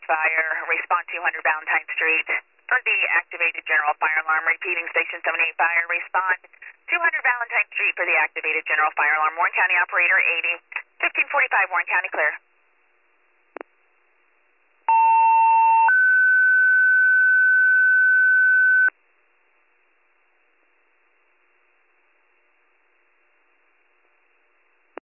Fire. Respond 200 Valentine Street. For the activated general fire alarm, repeating Station 78 Fire. Respond 200 Valentine Street for the activated general fire alarm. Warren County Operator 80. 1545 Warren County, clear.